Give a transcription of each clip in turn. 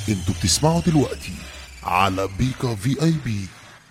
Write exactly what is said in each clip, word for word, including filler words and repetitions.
انتوا بتسمعوا دلوقتي على بيكا في اي بي.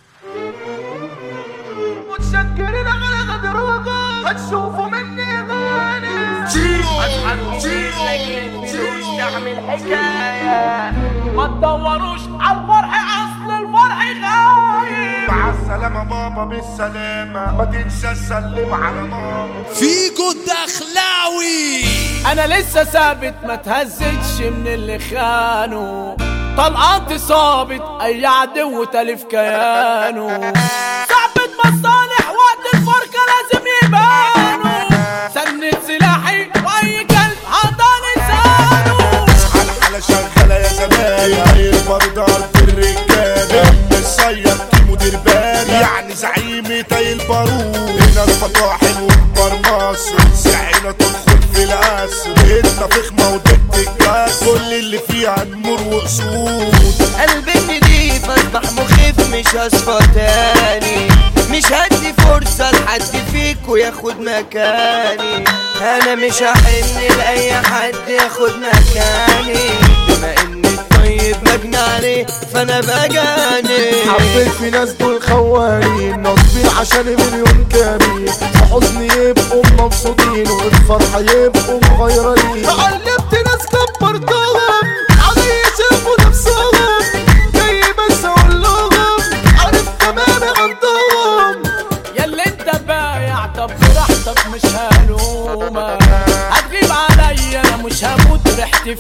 متشكرين على غدركم، هتشوفوا مني غالي. اصحابي لك الفلوس تعمل حكاية، ما تدوروش عالفرح اصل الفرح غايب. مع السلامة بابا بالسلامة، ما تنسى تسلم على ماما. فيكو الدخلاوي انا لسه ثابت ما تهزتش من اللي خانوا، طلقات صابت اي عدو تلف كيانه. صعبة مصالح وقت الفرقة لازم يبانوا، سند سلاحي واي كلب هضع لسانه. على حالة شغالة يا زمان، البردار في الرجالة، الصياد كيمو دربان يعني زعيم تاي البارود. هنا الفطاحل وكبار مصر، سعينا تدخل في القصر، هنا فخمة ودت الكاس، كل اللي فيها نمور وقصود. قلبي نضيف اصبح مخيف مش هصفى تاني، مش هدي فرصة لحد فيكو ياخد مكاني. انا مش هحن لأي حد ياخد مكاني، بما اني الطيب مجني عليه فانا بجاني. حبيت في ناس دول خوانين ناصبين عشان مليون كامل، في حزن يبقوا مبسوطين وفي فرحة يبقوا مغيرين. علمت ناس كبرتهم علي شافوا نفسهم، جاي بس اقول لهم عارف تمامي عندهم. ياللي انت بايع طب براحتك مش هلومة، هتغيب عليا انا مش هموت ريحتي في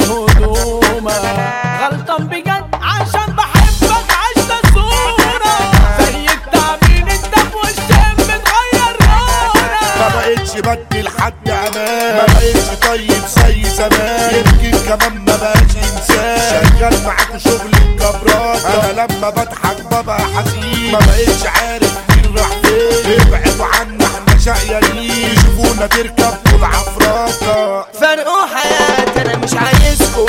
هدومة. غلطان بجد عشان بحبك عشت صورة، زي التعبين انت في وشك بتغير لونك. ما بقتش بدي لحد امان، ما بقتش طيب زي زمان، يمكن كمان ما بقاش انسان. شغال معاكوا شغل الجبرات، انا لما بضحك ببقى حزين، ما بقتش عارف مين راح فين. ابعدوا عنا احنا شقيانين، يشوفونا تركب طول عفراته. فرقوا حياتي انا مش عايزكم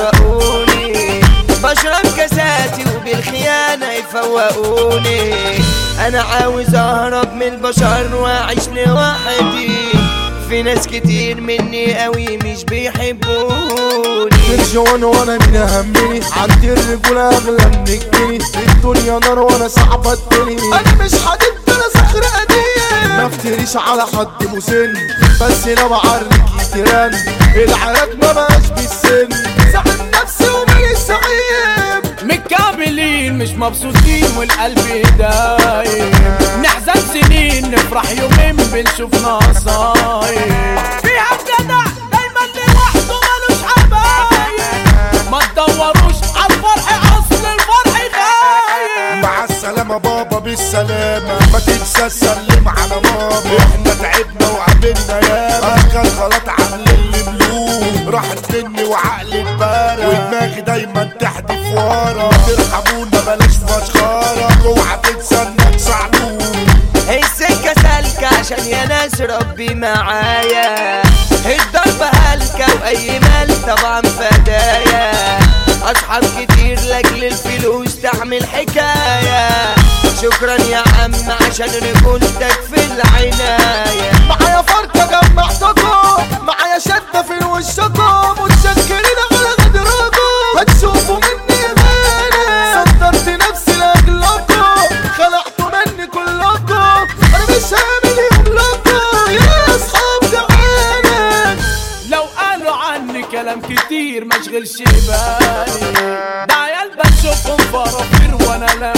طرقوني، بشرب كاساتي وبالخيانة يفوقوني. انا عاوز اهرب من البشر واعيش لوحدي، في ناس كتير مني قوي مش بيحبوني. الجوان وانا من همني، عندي الرجولة اغلى من الجنيه، الدنيا نار وانا صعبة الدنيا. انا مش حديد انا صخر قديم، ما افتريش على حد مسن، بس لو عرك يترن العراك ما بقاش بالسن. زعل نفسي ومالي سعيد، متكاملين مش مبسوطين والقلب دايم، نحزن سنين نفرح يومين بنشوف نصايب. فيها الجدع دايما لوحده ملوش حبايب، ما تدوروش عالفرح اصل الفرح غايب. مع السلامة بابا بالسلامة، ما تنسى تسلم على ماما. احنا تعبنا وقابلنا ياما، كان غلط عاملين اللي ملوم، راحت مني وعقلي اتبارى، ودماغي دايما تحدف ورا. ترحمونا بلاش فشخارة، اوعى تنسى انك صعلوم. السكة سالكة عشان يا ناس ربي معايا، الضربة هلكة واي مال طبعا فدايا. اصحاب كتير لاجل الفلوس تعمل حكاية، شكرا يا عم عشان رجولتك في العناية. معايا فرقة جمعتكم، معايا شدة في وشكم، متشكرين على غدركم، هتشوفوا مني غالي. صدرت نفسي لاجلكم، خلعتوا مني كلكم، انا مش هعمل يملكم يا اصحاب جعانة. لو قالوا عني كلام كتير ما اشغلش بالي، ده عيال بشوفهم فرافير وانا لا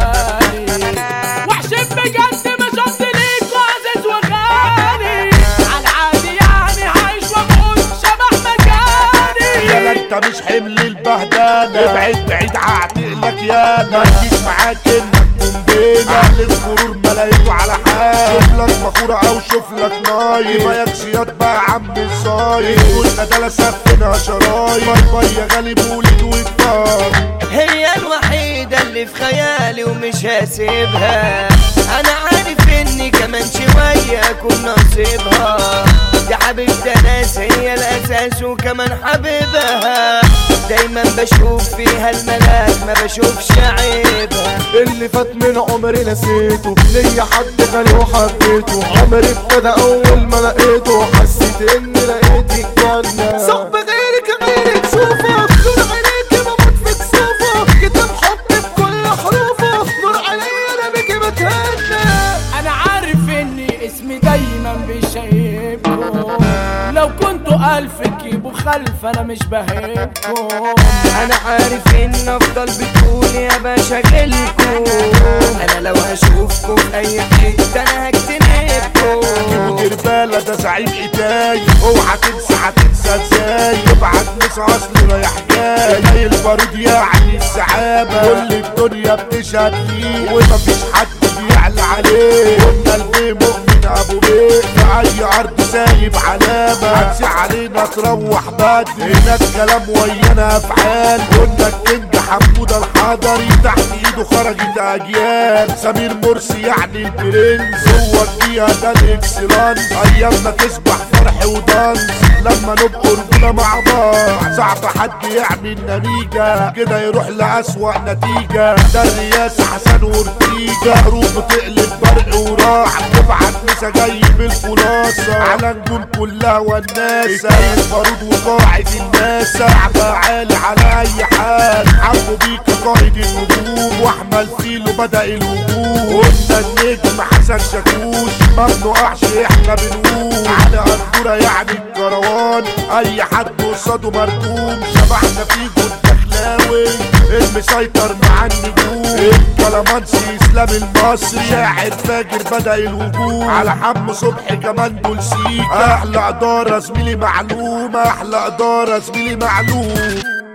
بالي. وحشين بجد مش قصدي ليك وعزيز وغالي، عالعادي يعني عايش واموت شبح مكاني. يالا انت مش حمل البهدلة، ابعد بعيد عقلك يالا، ما تجيش معاك انك قنبلة. اهل الغرور ما لقيته على حال، شوف لك مخورة او شوف لك نايم، ما يكشيات بقى يا عم الصايم. قلنا ده لا سفنا شرايم، باي باي يا غالي مولد وفطار. هي الوحيدة اللي في خيالي ومش هسيبها، انا عارف اني كمان شوية اكون نصيبها. دي حبيبتي ناس هي الاساس وكمان حبيبها، دايما بشوف فيها الملاك ما بشوفش عيبها. اللي فات من عمري نسيته، ليا حد غالي وحبيته، عمري ابتدى اول ما لقيته، حسيت اني لقيت الجنة. صعب غيرك غيرك شوفك، دول عينيك بموت فيك ألف كيبو خلف انا مش بهيبكم. انا عارف ان افضل بتقول يا باشا غلكم، انا لو هشوفكم في اي حته انا هجتنبكم. مدير بالة ده زعيم ايداي، اوعى تنسى هتنسى ازاي، يبعت ناس اصله رايح جاي، زي البارود يعني السحابة، كل الدنيا بتشهد ليه ومفيش حد بيعلى عليه، قلنا البيه مؤمن ابو بيه في اي ارض سايب علامة، هتسي علينا تروح بدري، هناك كلام ويانا افعال، قلنا الكينج حمودة الحضري تحت ايده خرجت اجيال، سمير مرسي يعني البرنس هو الجيها ده الاكسلانس، ايامنا تصبح فرح ودانس لما نبقى رجولة مع بعض، صعب حد يعمل نتيجة كده يروح لأسوأ نتيجة، ده الرئاسة حسن وارتيجة، حروب بتقلب برق وراح، تبعت مسا جاي بالخلاصة على نجوم كلها والناسة، البارود وقاعد الناس صعبة عالي على اي حال، حبوا بيك قائد النجوم واحمل فيلو بدأ الهجوم، قلنا النجم حسن شاكوش ما بنقعش احنا بنقوم، على قدورة يعني الكروان اي حد قصاده مركوم، شبحنا فيه الدخلاوي المسيطر مع النجوم، الكلامانسي اسلام المصري شاعر فاجر بدأ الهجوم، على حم صبحي كمان دول سيكا، احلى ادارة زميلي معلومة، احلى ادارة زميلي معلوم.